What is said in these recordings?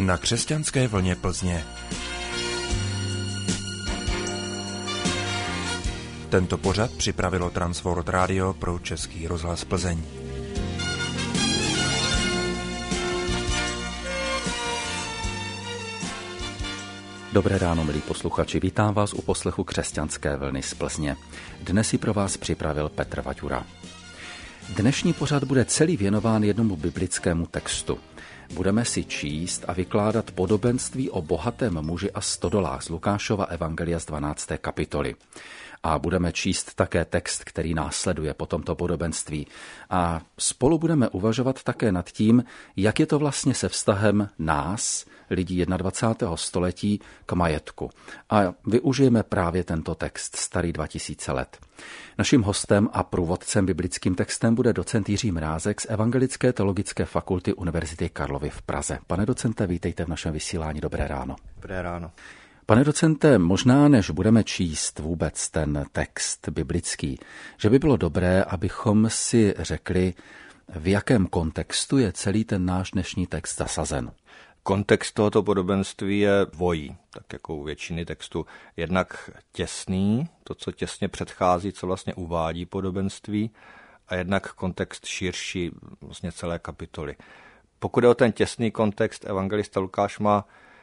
Na křesťanské vlně Plzně. Tento pořad připravilo Transworld Radio pro Český rozhlas Plzeň. Dobré ráno, milí posluchači, vítám vás u poslechu Křesťanské vlny z Plzně. Dnes si pro vás připravil Petr Vaďura. Dnešní pořad bude celý věnován jednomu biblickému textu. Budeme si číst a vykládat podobenství o bohatém muži a stodolách z Lukášova evangelia z 12. kapitoly. A budeme číst také text, který následuje po tomto podobenství. A spolu budeme uvažovat také nad tím, jak je to vlastně se vztahem nás, lidí 21. století, k majetku. A využijeme právě tento text, starý 2000 let. Naším hostem a průvodcem biblickým textem bude docent Jiří Mrázek z Evangelické teologické fakulty Univerzity Karlovy v Praze. Pane docente, vítejte v našem vysílání. Dobré ráno. Dobré ráno. Pane docente, možná než budeme číst vůbec ten text biblický, že by bylo dobré, abychom si řekli, v jakém kontextu je celý ten náš dnešní text zasazen. Kontext tohoto podobenství je dvojí, tak jako u většiny textu. Jednak těsný, to, co těsně předchází, co vlastně uvádí podobenství, a jednak kontext širší, vlastně celé kapitoly. Pokud je o ten těsný kontext, evangelista Lukáš má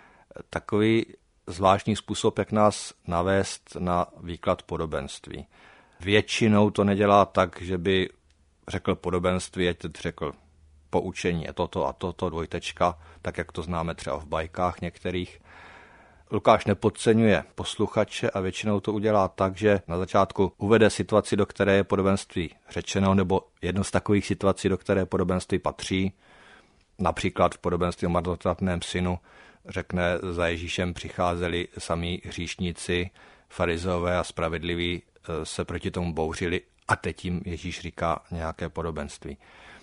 takový zvláštní způsob, jak nás navést na výklad podobenství. Většinou to nedělá tak, že by řekl podobenství, ať teď řekl poučení je toto a toto, dvojtečka, tak jak to známe třeba v bajkách některých. Lukáš nepodceňuje posluchače a většinou to udělá tak, že na začátku uvede situaci, do které je podobenství řečeno, nebo jednu z takových situací, do které podobenství patří. Například v podobenství o marnotratném synu řekne, za Ježíšem přicházeli samí hříšníci, farizeové a spravedliví se proti tomu bouřili a teď jim Ježíš říká nějaké podobenství.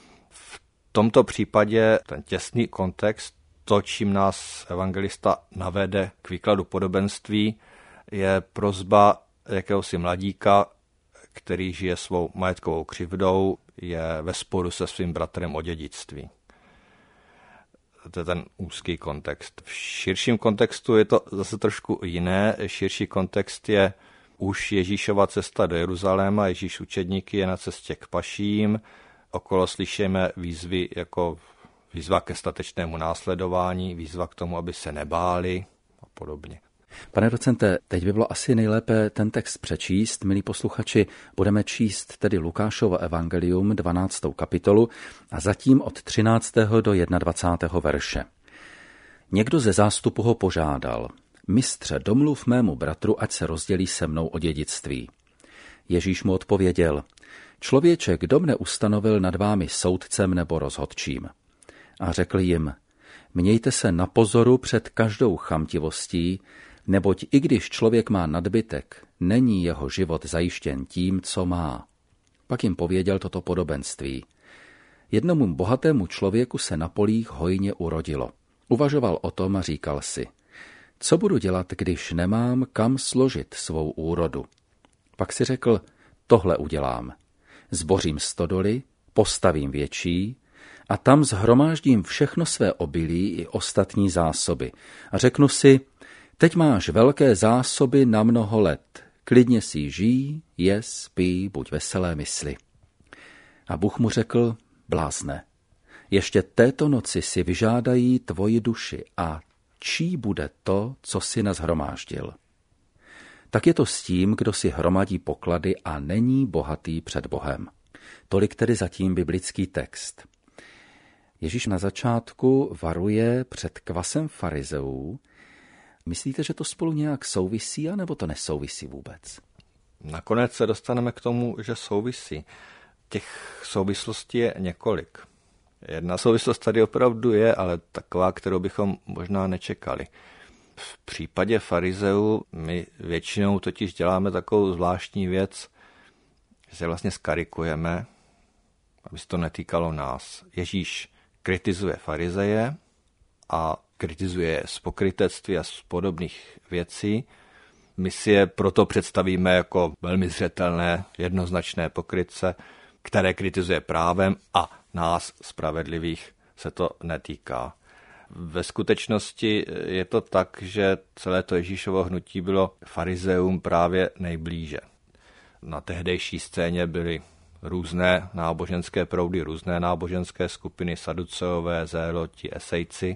V tomto případě ten těsný kontext, to, čím nás evangelista navede k výkladu podobenství, je prosba jakéhosi mladíka, který žije svou majetkovou křivdou, je ve sporu se svým bratrem o dědictví. To je ten úzký kontext. V širším kontextu je to zase trošku jiné. Širší kontext je už Ježíšova cesta do Jeruzaléma. Ježíš učedníky je na cestě k paším. Okolo slyšíme výzvy jako výzva ke statečnému následování, výzva k tomu, aby se nebáli a podobně. Pane docente, teď by bylo asi nejlépe ten text přečíst. Milí posluchači, budeme číst tedy Lukášovo evangelium 12. kapitolu a zatím od 13. do 21. verše. Někdo ze zástupu ho požádal: Mistře, domluv mému bratru, ať se rozdělí se mnou o dědictví. Ježíš mu odpověděl: Člověče, kdo mne ustanovil nad vámi soudcem nebo rozhodčím? A řekl jim: Mějte se na pozoru před každou chamtivostí, neboť i když člověk má nadbytek, není jeho život zajištěn tím, co má. Pak jim pověděl toto podobenství. Jednomu bohatému člověku se na polích hojně urodilo. Uvažoval o tom a říkal si: Co budu dělat, když nemám kam složit svou úrodu? Pak si řekl: Tohle udělám. Zbořím stodoly, postavím větší a tam shromáždím všechno své obilí i ostatní zásoby. A řeknu si: Teď máš velké zásoby na mnoho let. Klidně si žij, jes, pij, buď veselé mysli. A Bůh mu řekl: Blázne, ještě této noci si vyžádají tvoji duši a čí bude to, co si nashromáždil. Tak je to s tím, kdo si hromadí poklady a není bohatý před Bohem. Tolik tedy zatím biblický text. Ježíš na začátku varuje před kvasem farizeů. Myslíte, že to spolu nějak souvisí, anebo to nesouvisí vůbec? Nakonec se dostaneme k tomu, že souvisí. Těch souvislostí je několik. Jedna souvislost tady opravdu je, ale taková, kterou bychom možná nečekali. V případě farizeů my většinou totiž děláme takovou zvláštní věc, že se vlastně skarikujeme, aby se to netýkalo nás. Ježíš kritizuje farizeje a kritizuje z pokrytectví a z podobných věcí. My si je proto představíme jako velmi zřetelné, jednoznačné pokrytce, které kritizuje právem a nás, spravedlivých, se to netýká. Ve skutečnosti je to tak, že celé to Ježíšovo hnutí bylo farizeum právě nejblíže. Na tehdejší scéně byly různé náboženské proudy, různé náboženské skupiny, saduceové, zéloti, esejci.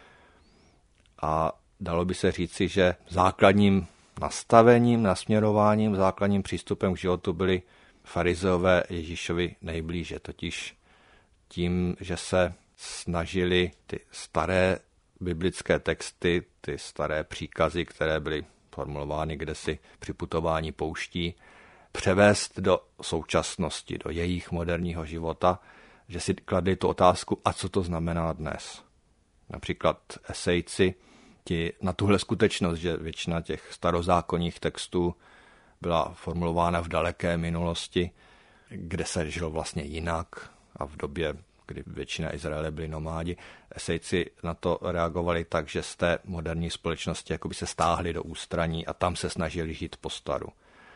A dalo by se říci, že základním nastavením, nasměrováním, základním přístupem k životu byli farizeové Ježíšovi nejblíže, totiž tím, že se snažili ty staré biblické texty, ty staré příkazy, které byly formulovány kdesi při putování pouští, převést do současnosti, do jejich moderního života, že si kladli tu otázku, a co to znamená dnes. Například esejci, ti na tuhle skutečnost, že většina těch starozákonních textů byla formulována v daleké minulosti, kde se žilo vlastně jinak a v době, kdy většina Izraele byli nomádi, esejci na to reagovali tak, že z té moderní společnosti jakoby se stáhli do ústraní a tam se snažili žít po staru.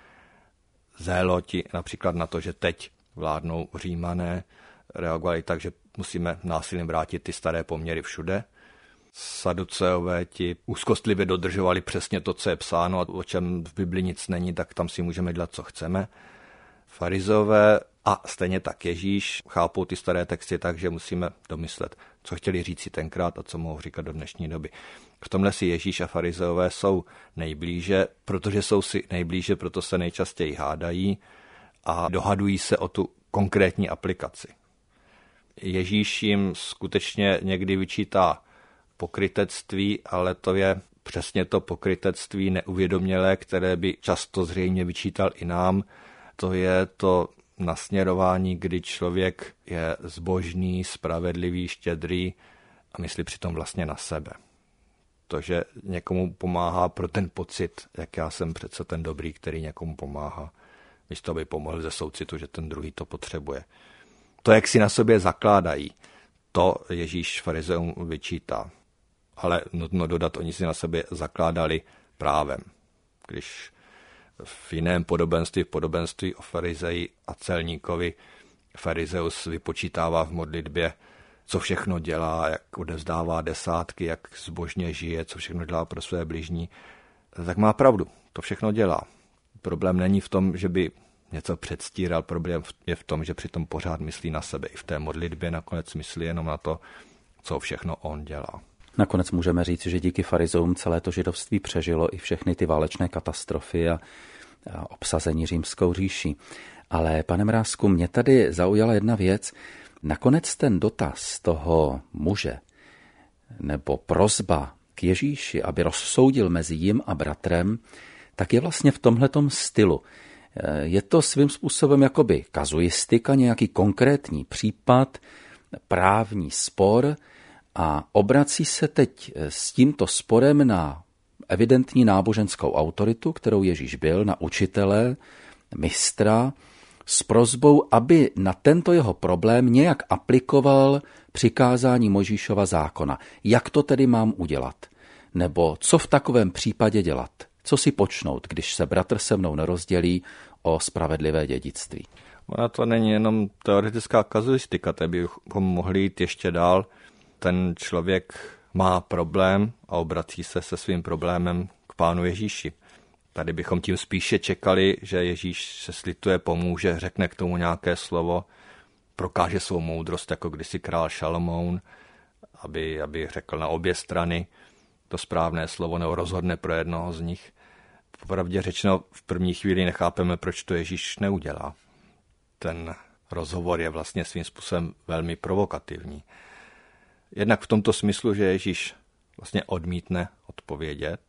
Zéloti například na to, že teď vládnou Římané, reagovali tak, že musíme násilím vrátit ty staré poměry všude. Saduceové ti úzkostlivě dodržovali přesně to, co je psáno, a o čem v Bibli nic není, tak tam si můžeme dělat, co chceme. Farizové a stejně tak Ježíš chápou ty staré texty tak, že musíme domyslet, co chtěli říci tenkrát a co mohou říkat do dnešní doby. V tomhle si Ježíš a farizeové jsou nejblíže, protože jsou si nejblíže, proto se nejčastěji hádají a dohadují se o tu konkrétní aplikaci. Ježíš jim skutečně někdy vyčítá pokrytectví, ale to je přesně to pokrytectví neuvědomělé, které by často zřejmě vyčítal i nám. To je to nasměrování, kdy člověk je zbožný, spravedlivý, štědrý a myslí přitom vlastně na sebe. To, že někomu pomáhá pro ten pocit, jak já jsem přece ten dobrý, který někomu pomáhá, místo aby pomohl ze soucitu, že ten druhý to potřebuje. To, jak si na sobě zakládají, to Ježíš farizeum vyčítá. Ale nutno dodat, oni si na sebe zakládali právem. Když v jiném podobenství, v podobenství o farizeji a celníkovi, farizeus vypočítává v modlitbě, co všechno dělá, jak odevzdává desátky, jak zbožně žije, co všechno dělá pro své bližní, tak má pravdu, to všechno dělá. Problém není v tom, že by něco předstíral, problém je v tom, že přitom pořád myslí na sebe. I v té modlitbě nakonec myslí jenom na to, co všechno on dělá. Nakonec můžeme říct, že díky farizeům celé to židovství přežilo i všechny ty válečné katastrofy a obsazení římskou říší. Ale pane Mrázku, mě tady zaujala jedna věc. Nakonec ten dotaz toho muže nebo prosba k Ježíši, aby rozsoudil mezi jim a bratrem, tak je vlastně v tomhletom stylu. Je to svým způsobem jakoby kazuistika, nějaký konkrétní případ, právní spor a obrací se teď s tímto sporem na evidentní náboženskou autoritu, kterou Ježíš byl, na učitele, mistra, s prosbou, aby na tento jeho problém nějak aplikoval přikázání Mojžíšova zákona. Jak to tedy mám udělat? Nebo co v takovém případě dělat? Co si počnout, když se bratr se mnou nerozdělí o spravedlivé dědictví? Ona to není jenom teoretická kazuistika, tady bychom mohli jít ještě dál. Ten člověk má problém a obrací se svým problémem k Pánu Ježíši. Tady bychom tím spíše čekali, že Ježíš se slituje, pomůže, řekne k tomu nějaké slovo, prokáže svou moudrost, jako kdysi král Šalomoun, aby řekl na obě strany to správné slovo, nebo rozhodne pro jednoho z nich. Popravdě řečeno, v první chvíli nechápeme, proč to Ježíš neudělá. Ten rozhovor je vlastně svým způsobem velmi provokativní. Jednak v tomto smyslu, že Ježíš vlastně odmítne odpovědět,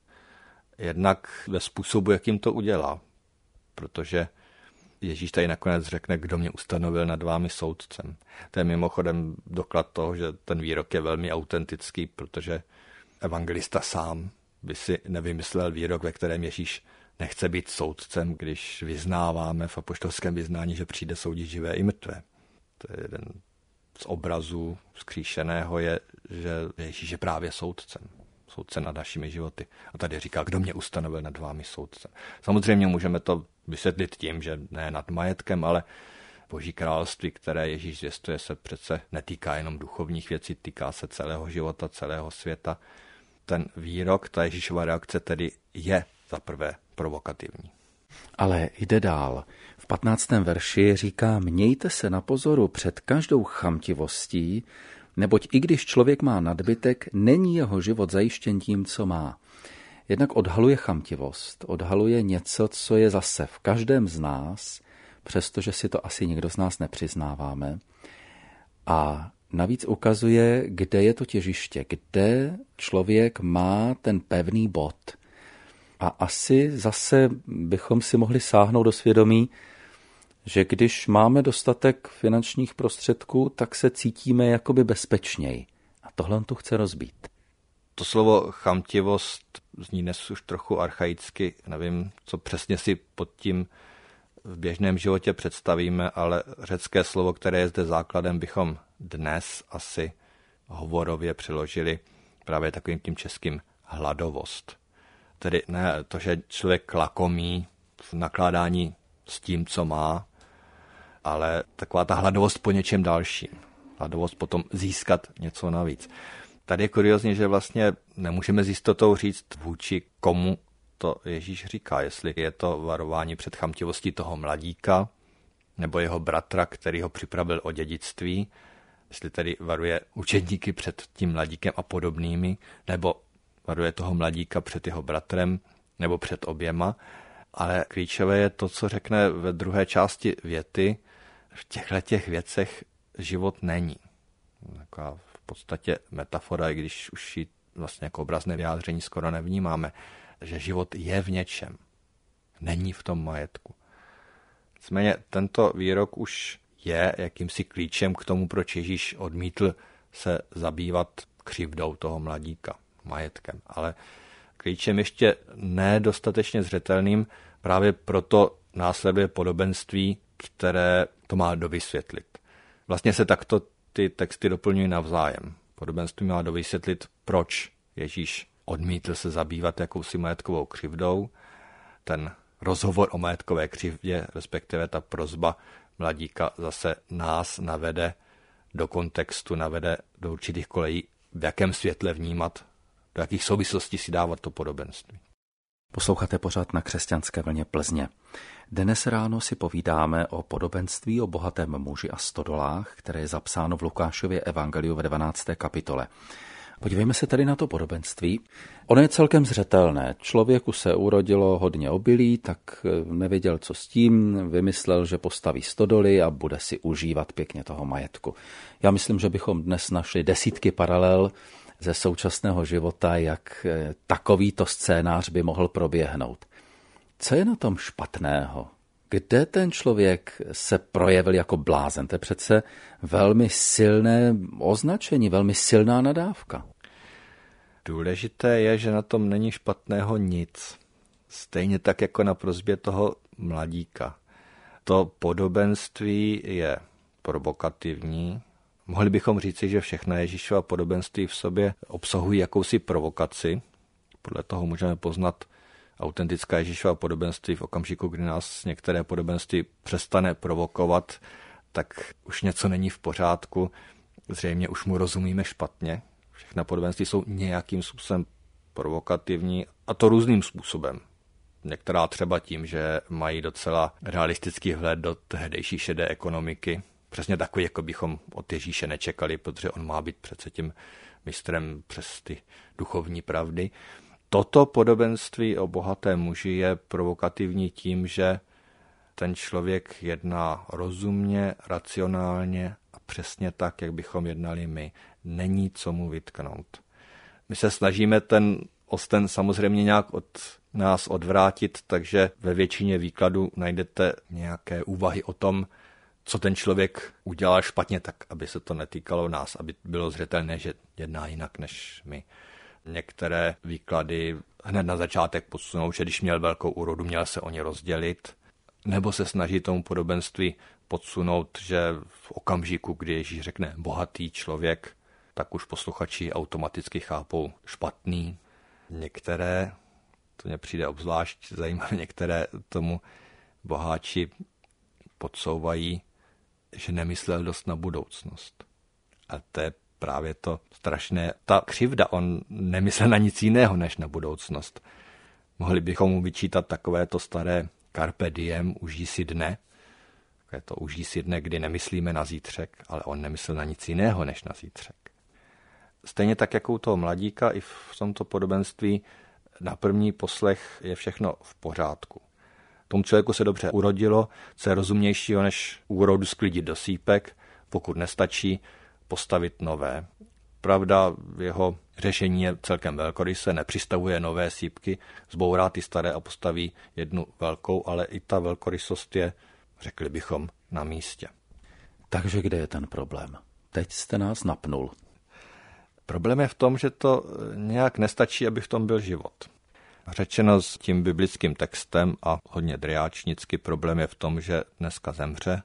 jednak ve způsobu, jakým to udělá. Protože Ježíš tady nakonec řekne, kdo mě ustanovil nad vámi soudcem. To je mimochodem doklad toho, že ten výrok je velmi autentický, protože evangelista sám by si nevymyslel výrok, ve kterém Ježíš nechce být soudcem, když vyznáváme v apoštolském vyznání, že přijde soudit živé i mrtvé. To je jeden z obrazů vzkříšeného, je, že Ježíš je právě soudcem. Soudce nad našimi životy. A tady říká, kdo mě ustanovil nad vámi soudcem. Samozřejmě můžeme to vysvětlit tím, že ne nad majetkem, ale Boží království, které Ježíš zvěstuje, se přece netýká jenom duchovních věcí, týká se celého života, celého světa. Ten výrok, ta Ježíšova reakce tedy je za prvé provokativní. Ale jde dál. V 15. verši říká: mějte se na pozoru před každou chamtivostí, neboť i když člověk má nadbytek, není jeho život zajištěn tím, co má. Jednak odhaluje chamtivost, odhaluje něco, co je zase v každém z nás, přestože si to asi nikdo z nás nepřiznáváme. A navíc ukazuje, kde je to těžiště, kde člověk má ten pevný bod. A asi zase bychom si mohli sáhnout do svědomí, že když máme dostatek finančních prostředků, tak se cítíme jakoby bezpečněji. A tohle on tu chce rozbít. To slovo chamtivost zní dnes už trochu archaicky, nevím, co přesně si pod tím v běžném životě představíme, ale řecké slovo, které je zde základem, bychom dnes asi hovorově přeložili právě takovým tím českým hladovost. Tedy ne to, že člověk lakomí v nakládání s tím, co má, ale taková ta hladovost po něčem dalším. Hladovost potom získat něco navíc. Tady je kuriozně, že vlastně nemůžeme s jistotou říct, vůči komu to Ježíš říká, jestli je to varování před chamtivostí toho mladíka, nebo jeho bratra, který ho připravil o dědictví, jestli tedy varuje učedníky před tím mladíkem a podobnými, nebo varuje toho mladíka před jeho bratrem, nebo před oběma. Ale klíčové je to, co řekne ve druhé části věty, v těchto věcech život není. Taková v podstatě metafora, i když už ji vlastně jako obrazné vyjádření skoro nevnímáme, že život je v něčem, není v tom majetku. Nicméně tento výrok už je jakýmsi klíčem k tomu, proč Ježíš odmítl se zabývat křivdou toho mladíka, majetkem. Ale klíčem ještě nedostatečně zřetelným, právě proto následuje podobenství, které to má dovysvětlit. Vlastně se takto ty texty doplňují navzájem. Podobenství má dovysvětlit, proč Ježíš odmítl se zabývat jakousi majetkovou křivdou. Ten rozhovor o majetkové křivdě, respektive ta prosba mladíka, zase nás navede do kontextu, navede do určitých kolejí, v jakém světle vnímat, do jakých souvislostí si dávat to podobenství. Posloucháte pořád na Křesťanské vlně Plzně. Dnes ráno si povídáme o podobenství o bohatém muži a stodolách, které je zapsáno v Lukášově evangeliu ve 12. kapitole. Podívejme se tady na to podobenství. Ono je celkem zřetelné. Člověku se urodilo hodně obilí, tak nevěděl, co s tím, vymyslel, že postaví stodoly a bude si užívat pěkně toho majetku. Já myslím, že bychom dnes našli desítky paralel ze současného života, jak takovýto scénář by mohl proběhnout. Co je na tom špatného? Kde ten člověk se projevil jako blázen? To je přece velmi silné označení, velmi silná nadávka. Důležité je, že na tom není špatného nic. Stejně tak jako na prosbě toho mladíka. To podobenství je provokativní. Mohli bychom říci, že všechna Ježíšova podobenství v sobě obsahují jakousi provokaci. Podle toho můžeme poznat autentická Ježíšova podobenství v okamžiku, kdy nás některé podobenství přestane provokovat, tak už něco není v pořádku, zřejmě už mu rozumíme špatně. Všechna podobenství jsou nějakým způsobem provokativní, a to různým způsobem. Některá třeba tím, že mají docela realistický vhled do tehdejší šedé ekonomiky, přesně takový, jako bychom od Ježíše nečekali, protože on má být přece tím mistrem přes ty duchovní pravdy. Toto podobenství o bohatém muži je provokativní tím, že ten člověk jedná rozumně, racionálně a přesně tak, jak bychom jednali my. Není co mu vytknout. My se snažíme ten osten samozřejmě nějak od nás odvrátit, takže ve většině výkladů najdete nějaké úvahy o tom, co ten člověk udělal špatně, tak aby se to netýkalo nás, aby bylo zřetelné, že jedná jinak než my. Některé výklady hned na začátek posunou, že když měl velkou úrodu, měl se o ně rozdělit, nebo se snaží tomu podobenství podsunout, že v okamžiku, kdy Ježíš řekne bohatý člověk, tak už posluchači automaticky chápou špatný. Některé, to mně přijde obzvlášť zajímavé, některé tomu boháči podsouvají, že nemyslel dost na budoucnost. A to je právě to strašné. Ta křivda, on nemyslel na nic jiného než na budoucnost. Mohli bychom mu vyčítat takové to staré carpe diem, užij si dne. Takové to užij si dne, kdy nemyslíme na zítřek, ale on nemyslel na nic jiného než na zítřek. Stejně tak, jako u toho mladíka, i v tomto podobenství na první poslech je všechno v pořádku. Tomu člověku se dobře urodilo, co je rozumnějšího, než úrodu sklidit do sýpek, pokud nestačí, postavit nové. Pravda, jeho řešení je celkem velkorysé, nepřistavuje nové sýpky, zbourá ty staré a postaví jednu velkou, ale i ta velkorysost je, řekli bychom, na místě. Takže kde je ten problém? Teď jste nás napnul. Problém je v tom, že to nějak nestačí, aby v tom byl život. Řečeno s tím biblickým textem a hodně dryáčnicky, problém je v tom, že dneska zemře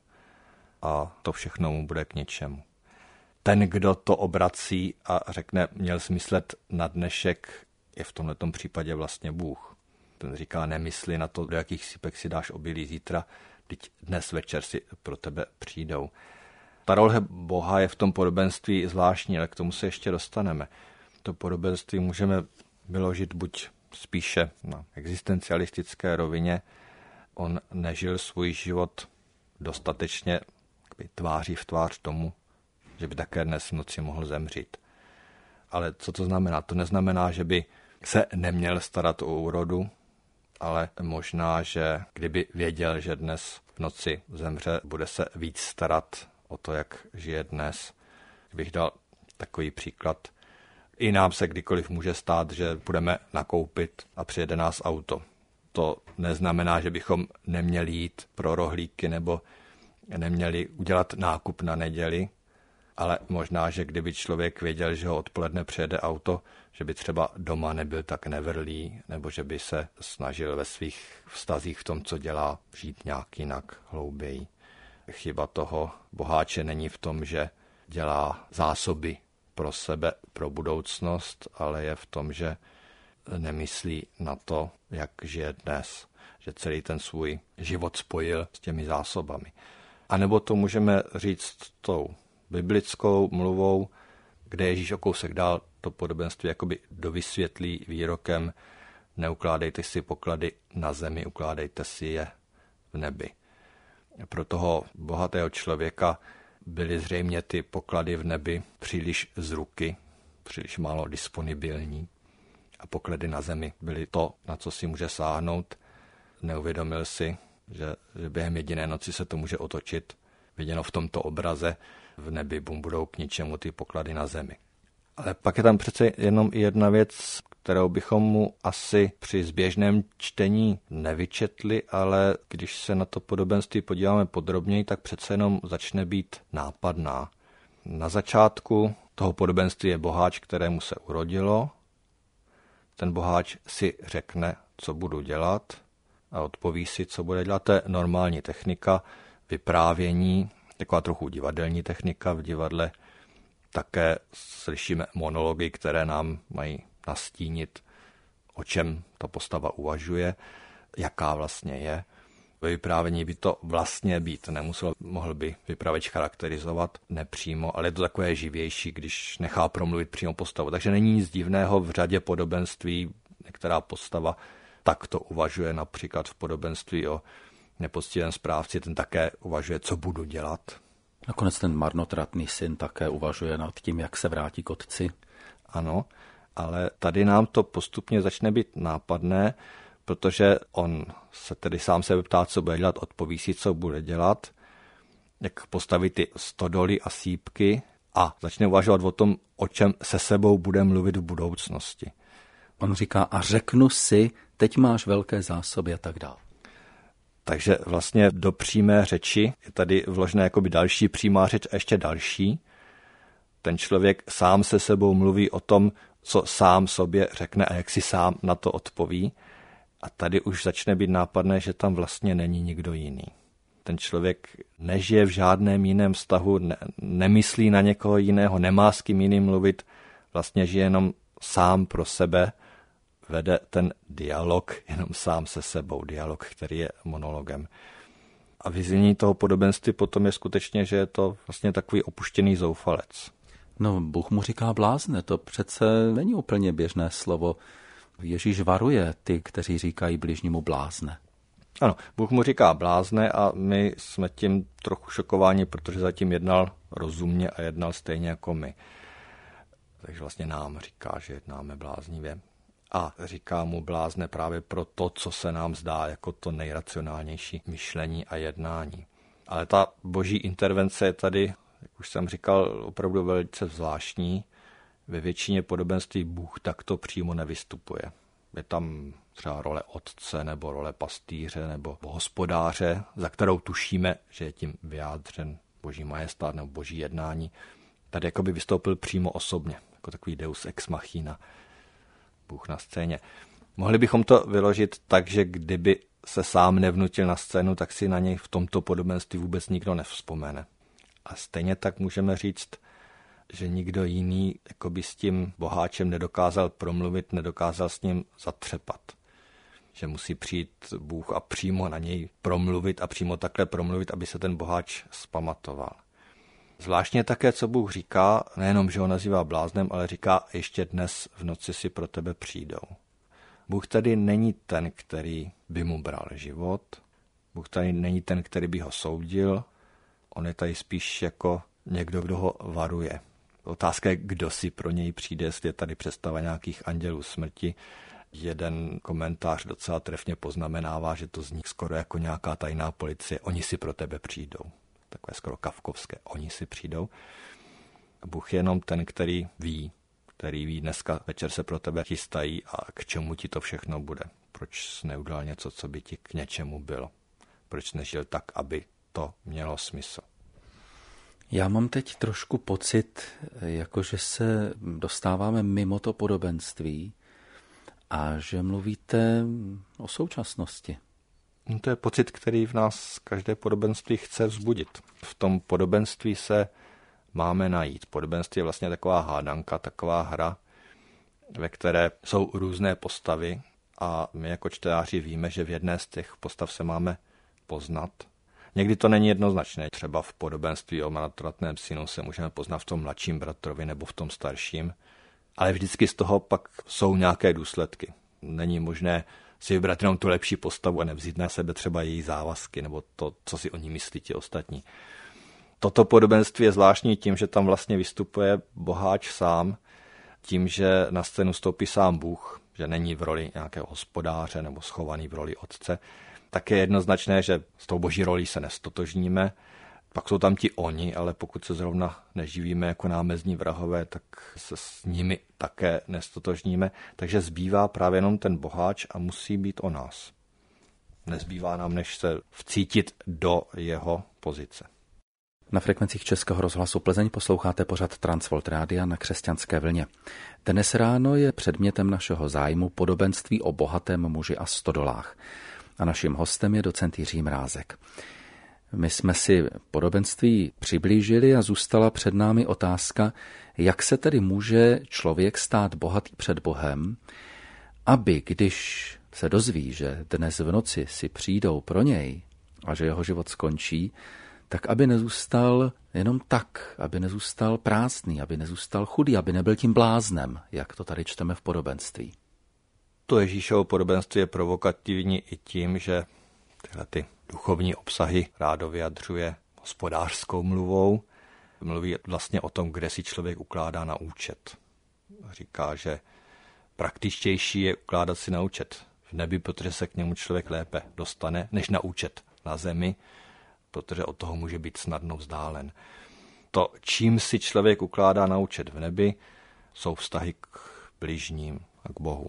a to všechno mu bude k ničemu. Ten, kdo to obrací a řekne, měl smyslet na dnešek, je v tomhletom případě vlastně Bůh. Ten říká, nemysli na to, do jakých sypek si dáš obilí zítra, teď dnes večer si pro tebe přijdou. Ta role Boha je v tom podobenství zvláštní, ale k tomu se ještě dostaneme. To podobenství můžeme vyložit buď spíše na existencialistické rovině. On nežil svůj život dostatečně tváří v tvář tomu, že by také dnes v noci mohl zemřít. Ale co to znamená? To neznamená, že by se neměl starat o úrodu, ale možná, že kdyby věděl, že dnes v noci zemře, bude se víc starat o to, jak žije dnes. Kdybych dal takový příklad, i nám se kdykoliv může stát, že budeme nakoupit a přijede nás auto. To neznamená, že bychom neměli jít pro rohlíky nebo neměli udělat nákup na neděli, ale možná, že kdyby člověk věděl, že ho odpoledne přijede auto, že by třeba doma nebyl tak nevrlý, nebo že by se snažil ve svých vztazích v tom, co dělá, žít nějak jinak, hlouběji. Chyba toho boháče není v tom, že dělá zásoby pro sebe, pro budoucnost, ale je v tom, že nemyslí na to, jak žije dnes, že celý ten svůj život spojil s těmi zásobami. A nebo to můžeme říct tou biblickou mluvou, kde Ježíš o kousek dál to podobenství jakoby dovysvětlí výrokem: neukládejte si poklady na zemi, ukládejte si je v nebi. Pro toho bohatého člověka byly zřejmě ty poklady v nebi příliš z ruky, příliš málo disponibilní a poklady na zemi byly to, na co si může sáhnout. Neuvědomil si, že během jediné noci se to může otočit. Viděno v tomto obraze, v nebi budou k ničemu ty poklady na zemi. Ale pak je tam přece jenom i jedna věc, kterou bychom mu asi při zběžném čtení nevyčetli, ale když se na to podobenství podíváme podrobněji, tak přece jenom začne být nápadná. Na začátku toho podobenství je boháč, kterému se urodilo. Ten boháč si řekne, co budu dělat, a odpoví si, co bude dělat. To je normální technika vyprávění, taková trochu divadelní technika. V divadle také slyšíme monology, které nám mají nastínit, o čem ta postava uvažuje, jaká vlastně je. Ve vyprávění by to vlastně být nemuselo, mohl by vypravěč charakterizovat nepřímo, ale je to takové živější, když nechá promluvit přímo postavu. Takže není nic divného v řadě podobenství, některá postava takto uvažuje, například v podobenství o nepoctivém správci, ten také uvažuje, co budu dělat. Nakonec ten marnotratný syn také uvažuje nad tím, jak se vrátí k otci. Ano, ale tady nám to postupně začne být nápadné, protože on se tedy sám sebe ptá, co bude dělat, odpoví si, co bude dělat, jak postavit ty stodoly a sýpky a začne uvažovat o tom, o čem se sebou bude mluvit v budoucnosti. On říká, a řeknu si, teď máš velké zásoby a tak dále. Takže vlastně do přímé řeči je tady vložené jakoby další přímá řeč a ještě další. Ten člověk sám se sebou mluví o tom, co sám sobě řekne a jak si sám na to odpoví. A tady už začne být nápadné, že tam vlastně není nikdo jiný. Ten člověk nežije v žádném jiném vztahu, nemyslí na někoho jiného, nemá s kým jiným mluvit, vlastně žije jenom sám pro sebe, vede ten dialog jenom sám se sebou, dialog, který je monologem. A vyznění toho podobenství potom je skutečně, že je to vlastně takový opuštěný zoufalec. No, Bůh mu říká blázne, to přece není úplně běžné slovo. Ježíš varuje ty, kteří říkají bližnímu blázne. Ano, Bůh mu říká blázne a my jsme tím trochu šokováni, protože zatím jednal rozumně a jednal stejně jako my. Takže vlastně nám říká, že jednáme bláznivě. A říká mu blázne právě pro to, co se nám zdá jako to nejracionálnější myšlení a jednání. Ale ta boží intervence je tady, jak už jsem říkal, opravdu velice zvláštní. Ve většině podobenství Bůh takto přímo nevystupuje. Je tam třeba role otce nebo role pastýře nebo hospodáře, za kterou tušíme, že je tím vyjádřen boží majestát nebo boží jednání. Tady jako by vystoupil přímo osobně, jako takový deus ex machina, Bůh na scéně. Mohli bychom to vyložit tak, že kdyby se sám nevnutil na scénu, tak si na něj v tomto podobenství vůbec nikdo nevzpomene. A stejně tak můžeme říct, že nikdo jiný jako by s tím boháčem nedokázal promluvit, nedokázal s ním zatřepat. Že musí přijít Bůh a přímo na něj promluvit a přímo takhle promluvit, aby se ten boháč zpamatoval. Zvláštně také, co Bůh říká, nejenom, že ho nazývá bláznem, ale říká, ještě dnes v noci si pro tebe přijdou. Bůh tady není ten, který by mu bral život. Bůh tady není ten, který by ho soudil. On je tady spíš jako někdo, kdo ho varuje. Otázka je, kdo si pro něj přijde, jestli je tady představa nějakých andělů smrti. Jeden komentář docela trefně poznamenává, že to zní skoro jako nějaká tajná policie. Oni si pro tebe přijdou. Takové skoro kafkovské. Oni si přijdou. Bůh je jenom ten, který ví, dneska večer se pro tebe chystají a k čemu ti to všechno bude. Proč jsi neudělal něco, co by ti k něčemu bylo. Proč jsi nežil tak, aby to mělo smysl. Já mám teď trošku pocit, jakože se dostáváme mimo to podobenství a že mluvíte o současnosti. To je pocit, který v nás každé podobenství chce vzbudit. V tom podobenství se máme najít. Podobenství je vlastně taková hádanka, taková hra, ve které jsou různé postavy a my jako čtenáři víme, že v jedné z těch postav se máme poznat. Někdy to není jednoznačné. Třeba v podobenství o marnotratném synu se můžeme poznat v tom mladším bratrovi nebo v tom starším, ale vždycky z toho pak jsou nějaké důsledky. Není možné si vybrat jenom tu lepší postavu a nevzít na sebe třeba její závazky nebo to, co si o ní myslí ti ostatní. Toto podobenství je zvláštní tím, že tam vlastně vystupuje boháč sám, tím, že na scénu stoupí sám Bůh, že není v roli nějakého hospodáře nebo schovaný v roli otce. Tak je jednoznačné, že s tou boží rolí se nestotožníme. Pak jsou tam ti oni, ale pokud se zrovna neživíme jako námezní vrahové, tak se s nimi také nestotožníme. Takže zbývá právě jenom ten boháč a musí být o nás. Nezbývá nám, než se vcítit do jeho pozice. Na frekvencích Českého rozhlasu Plzeň posloucháte pořad Transvolt Rádia na Křesťanské vlně. Dnes ráno je předmětem našeho zájmu podobenství o bohatém muži a stodolách. A naším hostem je docent Jiří Mrázek. My jsme si podobenství přiblížili a zůstala před námi otázka, jak se tedy může člověk stát bohatý před Bohem, aby když se dozví, že dnes v noci si přijdou pro něj a že jeho život skončí, tak aby nezůstal jenom tak, aby nezůstal prázdný, aby nezůstal chudý, aby nebyl tím bláznem, jak to tady čteme v podobenství. To Ježíšovo podobenství je provokativní i tím, že tyhle ty duchovní obsahy rádo vyjadřuje hospodářskou mluvou. Mluví vlastně o tom, kde si člověk ukládá na účet. Říká, že praktičtější je ukládat si na účet v nebi, protože se k němu člověk lépe dostane, než na účet na zemi, protože od toho může být snadno vzdálen. To, čím si člověk ukládá na účet v nebi, jsou vztahy k bližním a k Bohu.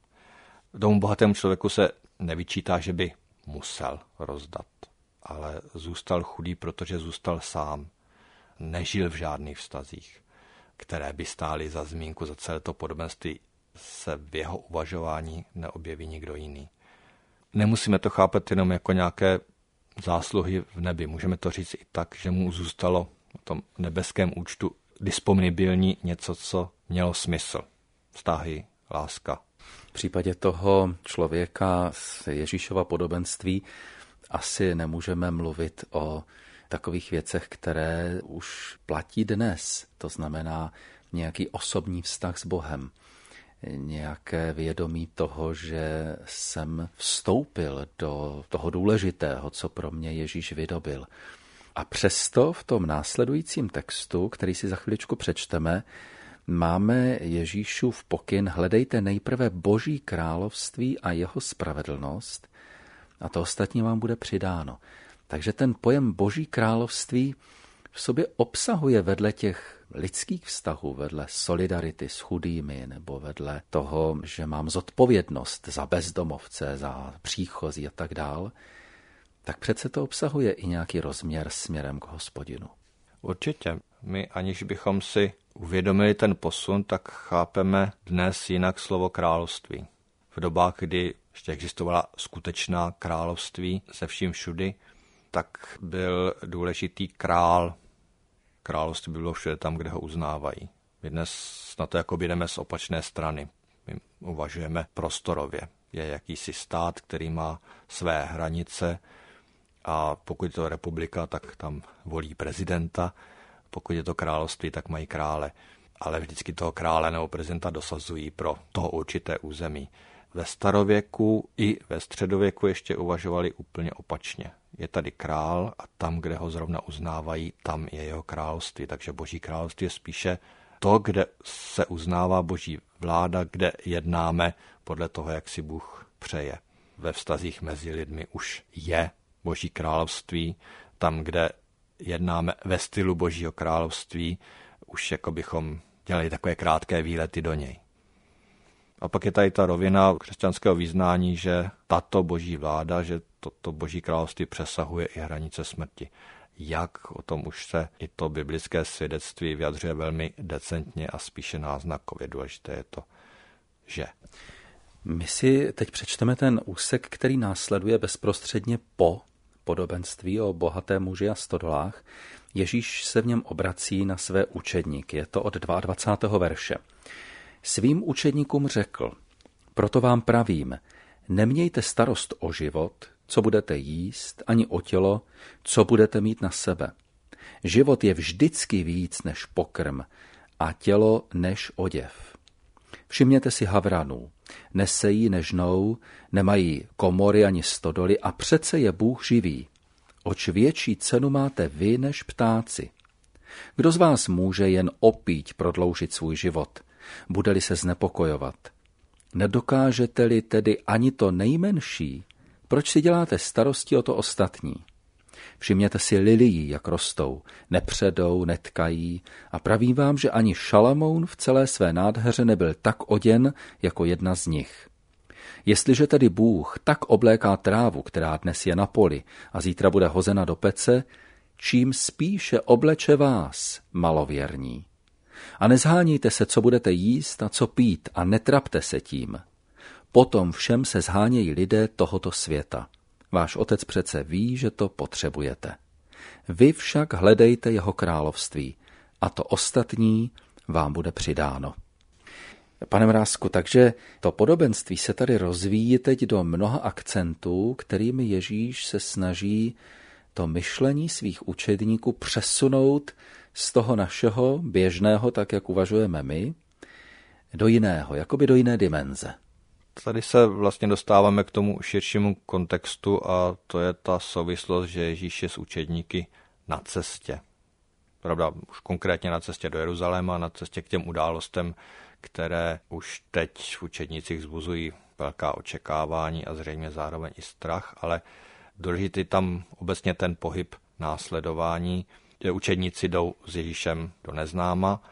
Tomu bohatému člověku se nevyčítá, že by musel rozdat, ale zůstal chudý, protože zůstal sám. Nežil v žádných vztazích, které by stály za zmínku, za celé to podobenství se v jeho uvažování neobjeví nikdo jiný. Nemusíme to chápat jenom jako nějaké zásluhy v nebi. Můžeme to říct i tak, že mu zůstalo na tom nebeském účtu disponibilní něco, co mělo smysl. Vztahy, láska. V případě toho člověka z Ježíšova podobenství asi nemůžeme mluvit o takových věcech, které už platí dnes. To znamená nějaký osobní vztah s Bohem, nějaké vědomí toho, že jsem vstoupil do toho důležitého, co pro mě Ježíš vydobil. A přesto v tom následujícím textu, který si za chviličku přečteme, máme Ježíšův pokyn: hledejte nejprve Boží království a jeho spravedlnost a to ostatní vám bude přidáno. Takže ten pojem Boží království v sobě obsahuje vedle těch lidských vztahů, vedle solidarity s chudými nebo vedle toho, že mám zodpovědnost za bezdomovce, za příchozí a tak dál, tak přece to obsahuje i nějaký rozměr směrem k Hospodinu. Určitě. My, aniž bychom si uvědomili ten posun, tak chápeme dnes jinak slovo království. V dobách, kdy ještě existovala skutečná království se vším všudy, tak byl důležitý král. Království bylo všude tam, kde ho uznávají. My dnes na to jako jdeme z opačné strany. My uvažujeme prostorově. Je jakýsi stát, který má své hranice a pokud je to republika, tak tam volí prezidenta. Pokud je to království, tak mají krále. Ale vždycky toho krále nebo prezidenta dosazují pro toho určité území. Ve starověku i ve středověku ještě uvažovali úplně opačně. Je tady král a tam, kde ho zrovna uznávají, tam je jeho království. Takže Boží království je spíše to, kde se uznává Boží vláda, kde jednáme podle toho, jak si Bůh přeje. Ve vztazích mezi lidmi už je Boží království, tam, kde jednáme ve stylu Božího království, už jako bychom dělali takové krátké výlety do něj. A pak je tady ta rovina křesťanského vyznání, že tato Boží vláda, že toto Boží království přesahuje i hranice smrti. Jak, o tom už se i to biblické svědectví vyjadřuje velmi decentně a spíše náznakově. Důležité je to, že. My si teď přečteme ten úsek, který následuje bezprostředně po podobenství o bohatém muži a stodolách. Ježíš se v něm obrací na své učedníky. Je to od 22. verše. Svým učedníkům řekl: proto vám pravím, nemějte starost o život, co budete jíst, ani o tělo, co budete mít na sebe. Život je vždycky víc než pokrm a tělo než oděv. Všimněte si havranů. Nesejí, nežnou, nemají komory ani stodoly a přece je Bůh živý. Oč větší cenu máte vy než ptáci. Kdo z vás může jen opíť prodloužit svůj život, bude-li se znepokojovat? Nedokážete-li tedy ani to nejmenší, proč si děláte starosti o to ostatní? Všimněte si lilií, jak rostou, nepředou, netkají a pravím vám, že ani Šalamoun v celé své nádheře nebyl tak oděn jako jedna z nich. Jestliže tedy Bůh tak obléká trávu, která dnes je na poli a zítra bude hozena do pece, čím spíše obleče vás, malověrní. A nezhánějte se, co budete jíst a co pít, a netrapte se tím. Potom všem se zhánějí lidé tohoto světa. Váš otec přece ví, že to potřebujete. Vy však hledejte jeho království a to ostatní vám bude přidáno. Pane Mrázku, takže to podobenství se tady rozvíjí teď do mnoha akcentů, kterými Ježíš se snaží to myšlení svých učedníků přesunout z toho našeho běžného, tak jak uvažujeme my, do jiného, jakoby do jiné dimenze. Tady se vlastně dostáváme k tomu širšímu kontextu a to je ta souvislost, že Ježíš je s učedníky na cestě. Pravda, už konkrétně na cestě do Jeruzaléma, na cestě k těm událostem, které už teď v učednicích vzbuzují velká očekávání a zřejmě zároveň i strach, ale důležitý tam obecně ten pohyb následování, že učedníci jdou s Ježíšem do neznáma,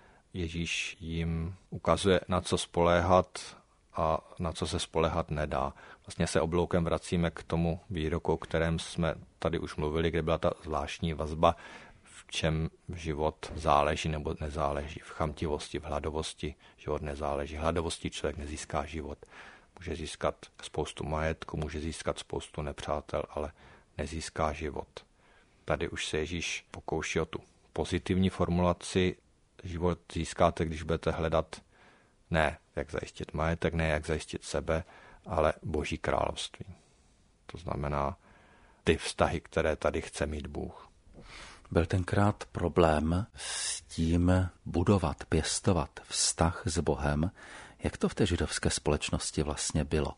Ježíš jim ukazuje, na co spoléhat a na co se spoléhat nedá. Vlastně se obloukem vracíme k tomu výroku, o kterém jsme tady už mluvili, kde byla ta zvláštní vazba, v čem život záleží nebo nezáleží. V chamtivosti, v hladovosti život nezáleží. V hladovosti člověk nezíská život. Může získat spoustu majetku, může získat spoustu nepřátel, ale nezíská život. Tady už se Ježíš pokouší o tu pozitivní formulaci. Život získáte, když budete hledat ne jak zajistit majetek, ne jak zajistit sebe, ale Boží království. To znamená ty vztahy, které tady chce mít Bůh. Byl tenkrát problém s tím budovat, pěstovat vztah s Bohem. Jak to v té židovské společnosti vlastně bylo?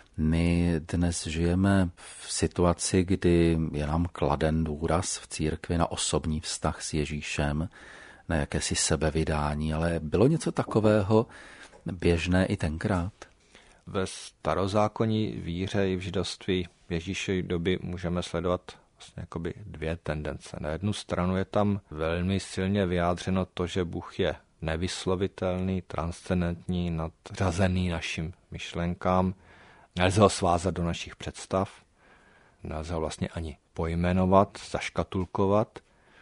My dnes žijeme v situaci, kdy je nám kladen důraz v církvi na osobní vztah s Ježíšem, na jakési sebevydání, ale bylo něco takového běžné i tenkrát? Ve starozákonní víře i v židovství v Ježíšově doby můžeme sledovat vlastně jakoby dvě tendence. Na jednu stranu je tam velmi silně vyjádřeno to, že Bůh je nevyslovitelný, transcendentní, nadřazený našim myšlenkám. Nelze ho svázat do našich představ, nelze ho vlastně ani pojmenovat, zaškatulkovat.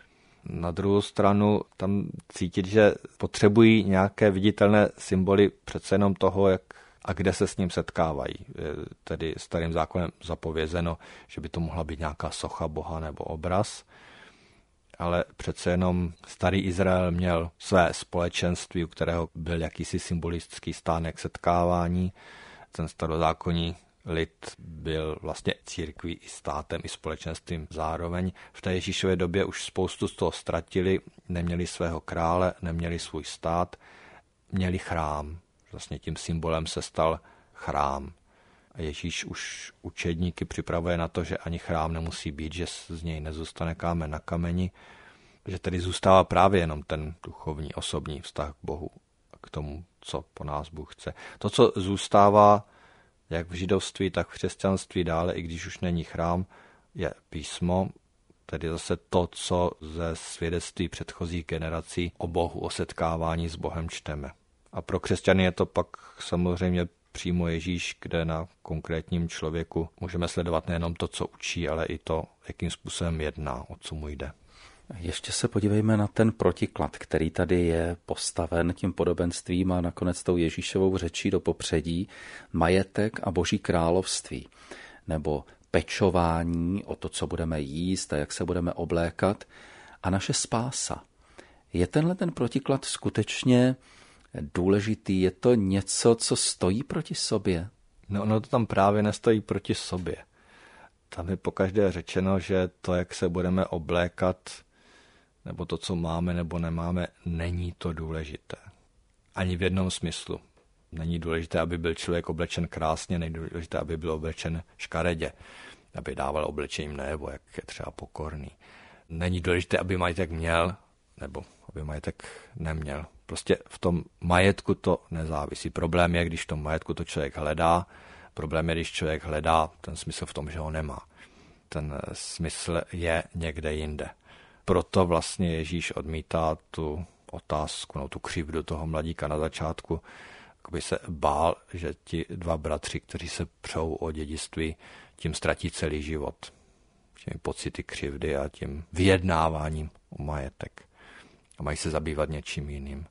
Na druhou stranu tam cítit, že potřebují nějaké viditelné symboly přece jenom toho, jak a kde se s ním setkávají. Je tedy starým zákonem zapovězeno, že by to mohla být nějaká socha Boha nebo obraz, ale přece jenom starý Izrael měl své společenství, u kterého byl jakýsi symbolistický stánek setkávání. Ten starozákonní lid byl vlastně církví i státem, i společenstvím zároveň. V té Ježíšově době už spoustu z toho ztratili, neměli svého krále, neměli svůj stát, měli chrám. Vlastně tím symbolem se stal chrám. A Ježíš už učedníky připravuje na to, že ani chrám nemusí být, že z něj nezůstane kámen na kameni, že tedy zůstává právě jenom ten duchovní, osobní vztah k Bohu a k tomu, co po nás Bůh chce. To, co zůstává jak v židovství, tak v křesťanství dále, i když už není chrám, je písmo, tedy zase to, co ze svědectví předchozích generací o Bohu, o setkávání s Bohem čteme. A pro křesťany je to pak samozřejmě přímo Ježíš, kde na konkrétním člověku můžeme sledovat nejenom to, co učí, ale i to, jakým způsobem jedná, o co mu jde. Ještě se podívejme na ten protiklad, který tady je postaven tím podobenstvím a nakonec tou Ježíšovou řečí do popředí, majetek a Boží království, nebo pečování o to, co budeme jíst a jak se budeme oblékat a naše spása. Je tenhle ten protiklad skutečně důležitý? Je to něco, co stojí proti sobě? No, ono to tam právě nestojí proti sobě. Tam je pokaždé řečeno, že to, jak se budeme oblékat, nebo to, co máme nebo nemáme, není to důležité. Ani v jednom smyslu. Není důležité, aby byl člověk oblečen krásně, není důležité, aby byl oblečen škaredě, aby dával oblečením najevo, jak je třeba pokorný. Není důležité, aby majetek měl, nebo aby majetek neměl. Prostě v tom majetku to nezávisí. Problém je, když v tom majetku to člověk hledá. Problém je, když člověk hledá ten smysl v tom, že ho nemá. Ten smysl je někde jinde. Proto vlastně Ježíš odmítá tu otázku, tu křivdu toho mladíka na začátku, aby se bál, že ti dva bratři, kteří se přou o dědictví, tím ztratí celý život. Těmi pocity křivdy a tím vyjednáváním o majetek. A mají se zabývat něčím jiným.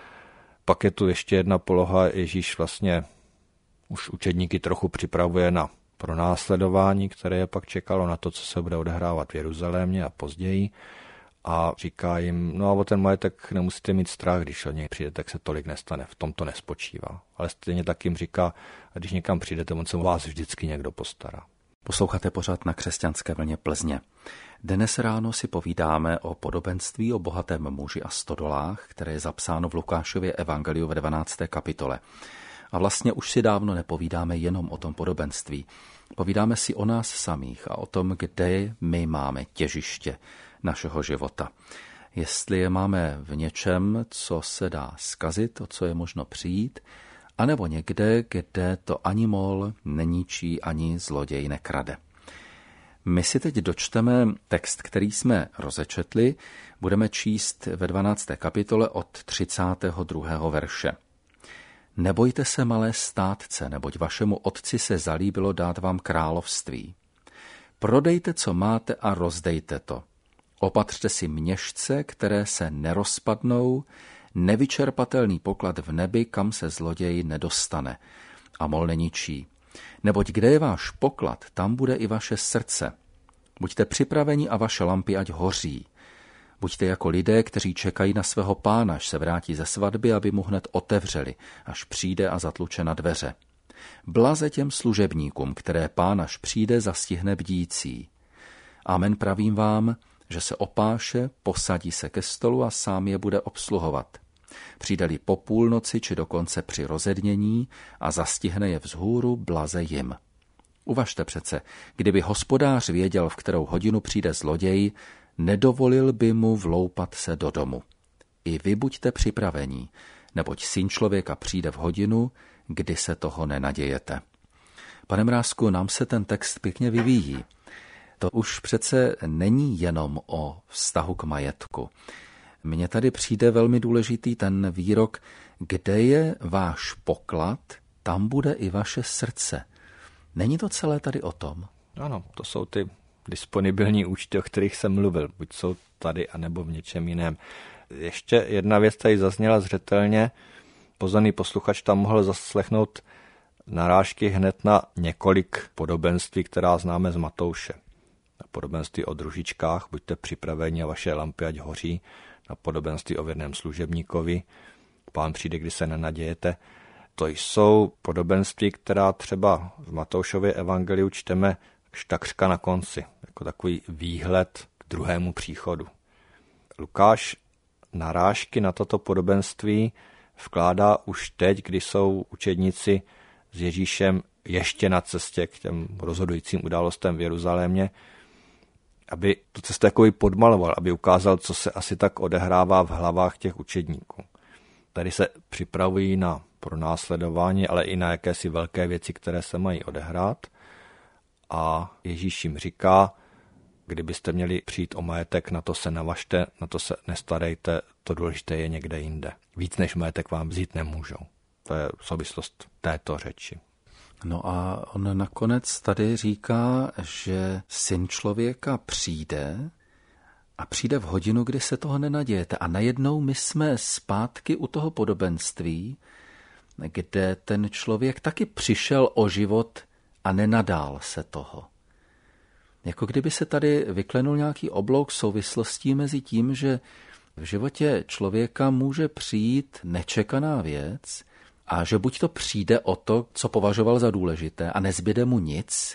Pak je tu ještě jedna poloha, Ježíš vlastně už učedníky trochu připravuje na pronásledování, které je pak čekalo, na to, co se bude odehrávat v Jeruzalémě a později. A říká jim, no a o ten majetek nemusíte mít strach, když o něj přijde, tak se tolik nestane, v tom to nespočívá. Ale stejně tak jim říká, a když někam přijdete, on se o vás vždycky někdo postará. Posloucháte pořád na Křesťanské vlně Plzně. Dnes ráno si povídáme o podobenství o bohatém muži a stodolách, které je zapsáno v Lukášově evangeliu ve 12. kapitole. A vlastně už si dávno nepovídáme jenom o tom podobenství. Povídáme si o nás samých a o tom, kde my máme těžiště našeho života. Jestli je máme v něčem, co se dá zkazit, o co je možno přijít, anebo někde, kde to ani mol neníčí, ani zloděj nekrade. My si teď dočteme text, který jsme rozečetli, budeme číst ve 12. kapitole od 32. verše. Nebojte se, malé státce, neboť vašemu otci se zalíbilo dát vám království. Prodejte, co máte a rozdejte to. Opatřte si měšce, které se nerozpadnou, nevyčerpatelný poklad v nebi, kam se zloděj nedostane a mol neničí. Neboť kde je váš poklad, tam bude i vaše srdce. Buďte připraveni a vaše lampy ať hoří. Buďte jako lidé, kteří čekají na svého pána, až se vrátí ze svatby, aby mu hned otevřeli, až přijde a zatluče na dveře. Blaze těm služebníkům, které pán, až přijde, zastihne bdící. Amen pravím vám, že se opáše, posadí se ke stolu a sám je bude obsluhovat. Přijde-li po půlnoci či dokonce při rozednění a zastihne je vzhůru, blaze jim. Uvažte přece, kdyby hospodář věděl, v kterou hodinu přijde zloděj, nedovolil by mu vloupat se do domu. I vy buďte připravení, neboť Syn člověka přijde v hodinu, kdy se toho nenadějete. Pane Mrázku, nám se ten text pěkně vyvíjí. To už přece není jenom o vztahu k majetku. Mně tady přijde velmi důležitý ten výrok, kde je váš poklad, tam bude i vaše srdce. Není to celé tady o tom? Ano, to jsou ty disponibilní účty, o kterých jsem mluvil. Buď jsou tady, anebo v něčem jiném. Ještě jedna věc tady zazněla zřetelně. Pozorný posluchač tam mohl zaslechnout narážky hned na několik podobenství, která známe z Matouše. Na podobenství o družičkách, buďte připraveni a vaše lampy ať hoří. Na podobenství o věrném služebníkovi, Pán přijde, kdy se nenadějete. To jsou podobenství, která třeba v Matoušově evangeliu čteme takřka na konci, jako takový výhled k druhému příchodu. Lukáš narážky na toto podobenství vkládá už teď, kdy jsou učedníci s Ježíšem ještě na cestě k těm rozhodujícím událostem v Jeruzalémě, aby tu cestu jakoby podmaloval, aby ukázal, co se asi tak odehrává v hlavách těch učedníků. Tady se připravují na pronásledování, ale i na jakési velké věci, které se mají odehrát. A Ježíš jim říká, kdybyste měli přijít o majetek, na to se navažte, na to se nestarejte, to důležité je někde jinde. Víc než majetek vám vzít nemůžou. To je souvislost této řeči. No a on nakonec tady říká, že Syn člověka přijde a přijde v hodinu, kdy se toho nenadějete. A najednou my jsme zpátky u toho podobenství, kde ten člověk taky přišel o život a nenadál se toho. Jako kdyby se tady vyklenul nějaký oblouk souvislostí mezi tím, že v životě člověka může přijít nečekaná věc a že buď to přijde o to, co považoval za důležité a nezbyde mu nic,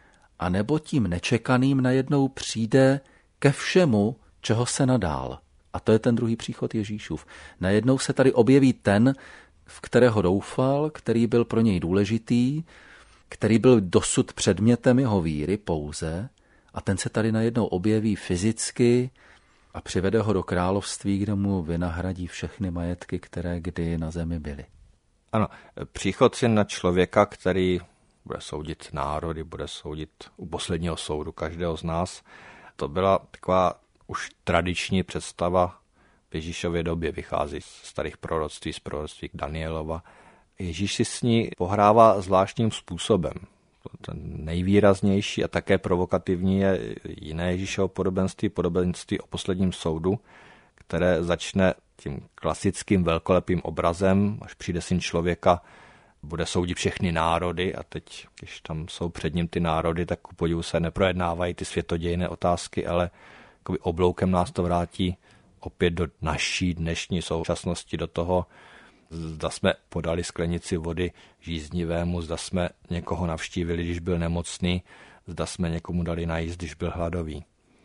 anebo tím nečekaným najednou přijde ke všemu, čeho se nadál. A to je ten druhý příchod Ježíšův. Najednou se tady objeví ten, v kterého doufal, který byl pro něj důležitý, který byl dosud předmětem jeho víry pouze, a ten se tady najednou objeví fyzicky a přivede ho do království, kde mu vynahradí všechny majetky, které kdy na zemi byly. Ano, příchod Syn na člověka, který bude soudit národy, bude soudit u posledního soudu každého z nás, to byla taková už tradiční představa v Ježíšově době, vychází z starých proroctví, z proroctví Danielova. Ježíš si s ní pohrává zvláštním způsobem. Ten nejvýraznější a také provokativní je jiné Ježíšovo podobenství o posledním soudu, které začne tím klasickým velkolepým obrazem, až přijde Syn člověka, bude soudit všechny národy a teď, když tam jsou před ním ty národy, tak ku podivu se neprojednávají ty světodějné otázky, ale obloukem nás to vrátí opět do naší dnešní současnosti, do toho, zda jsme podali sklenici vody žíznivému, zda jsme někoho navštívili, když byl nemocný, zda jsme někomu dali najíst, když byl hladový.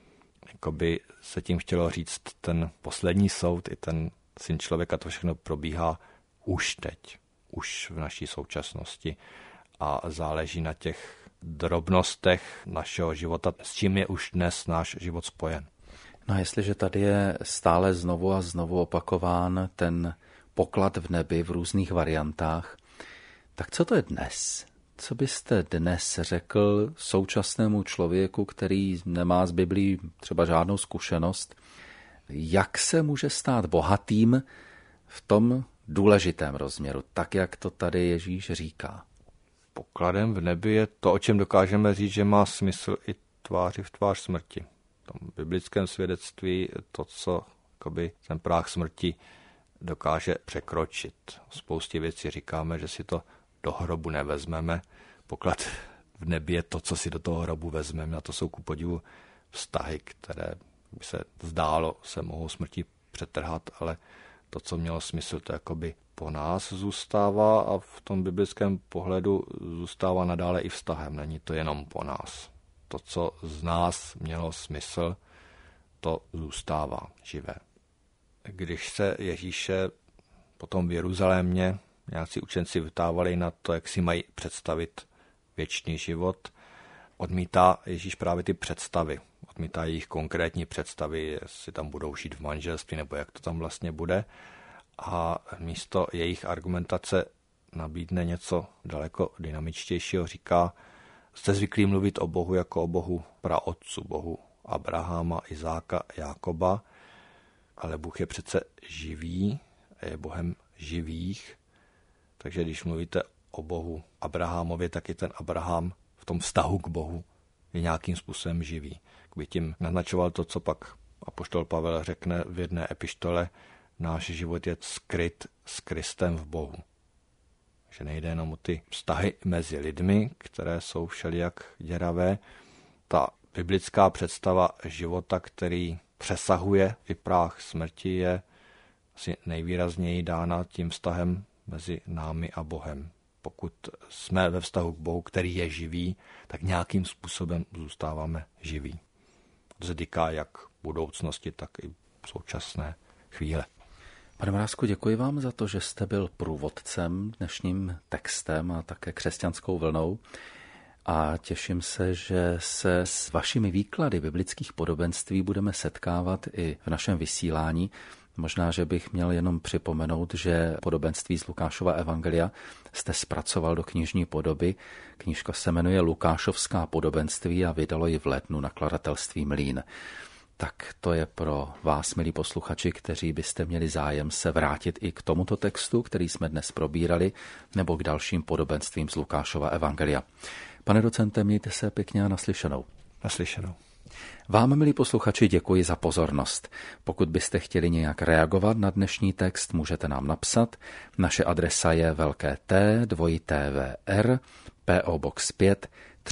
Jakoby se tím chtělo říct, ten poslední soud i ten Syn člověka, to všechno probíhá už teď, už v naší současnosti a záleží na těch drobnostech našeho života, s čím je už dnes náš život spojen. No a jestliže tady je stále znovu a znovu opakován ten poklad v nebi v různých variantách, tak co to je dnes? Co byste dnes řekl současnému člověku, který nemá z Biblí třeba žádnou zkušenost, jak se může stát bohatým v tom důležitém rozměru, tak jak to tady Ježíš říká? Pokladem v nebi je to, o čem dokážeme říct, že má smysl i tváři v tvář smrti. V tom biblickém svědectví to, co ten práh smrti dokáže překročit. Spoustě věcí říkáme, že si to do hrobu nevezmeme. Poklad v nebi je to, co si do toho hrobu vezmeme. A to jsou ku podivu vztahy, které by se zdálo, se mohou smrti přetrhat, ale to, co mělo smysl, to jakoby po nás zůstává a v tom biblickém pohledu zůstává nadále i vztahem. Není to jenom po nás. to, co z nás mělo smysl, to zůstává živé. Když se Ježíše potom v Jeruzalémě nějací učenci vytávali na to, jak si mají představit věčný život, odmítá Ježíš právě ty představy. Odmítá jejich konkrétní představy, jestli tam budou žít v manželství, nebo jak to tam vlastně bude. A místo jejich argumentace nabídne něco daleko dynamičtějšího. Říká, jste zvyklí mluvit o Bohu jako o Bohu praotců, Bohu Abrahama, Izáka, Jákoba, ale Bůh je přece živý a je Bohem živých. Takže když mluvíte o Bohu Abrahamovi, tak i ten Abraham v tom vztahu k Bohu je nějakým způsobem živý. Kdyby tím naznačoval to, co pak apoštol Pavel řekne v jedné epištole, náš život je skryt s Kristem v Bohu. Že nejde jenom o ty vztahy mezi lidmi, které jsou všelijak děravé. Ta biblická představa života, který přesahuje i práh smrti, je asi nejvýrazněji dána tím vztahem mezi námi a Bohem. Pokud jsme ve vztahu k Bohu, který je živý, tak nějakým způsobem zůstáváme živí. To se týká jak budoucnosti, tak i současné chvíle. Pane Mrázku, děkuji vám za to, že jste byl průvodcem dnešním textem a také křesťanskou vlnou. A těším se, že se s vašimi výklady biblických podobenství budeme setkávat i v našem vysílání. Možná, že bych měl jenom připomenout, že podobenství z Lukášova evangelia jste zpracoval do knižní podoby. Knížka se jmenuje Lukášovská podobenství a vydalo ji v lednu nakladatelství Mlýn. Tak to je pro vás, milí posluchači, kteří byste měli zájem se vrátit i k tomuto textu, který jsme dnes probírali, nebo k dalším podobenstvím z Lukášova evangelia. Pane docente, mějte se pěkně a naslyšenou. Naslyšenou. Vám, milí posluchači, děkuji za pozornost. Pokud byste chtěli nějak reagovat na dnešní text, můžete nám napsat. Naše adresa je velké T, TVR, PO Box 5,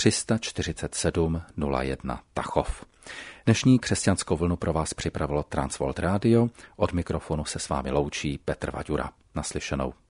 347 01 Tachov. Dnešní křesťanskou vlnu pro vás připravilo Transworld Radio. Od mikrofonu se s vámi loučí Petr Vaďura. Naslyšenou.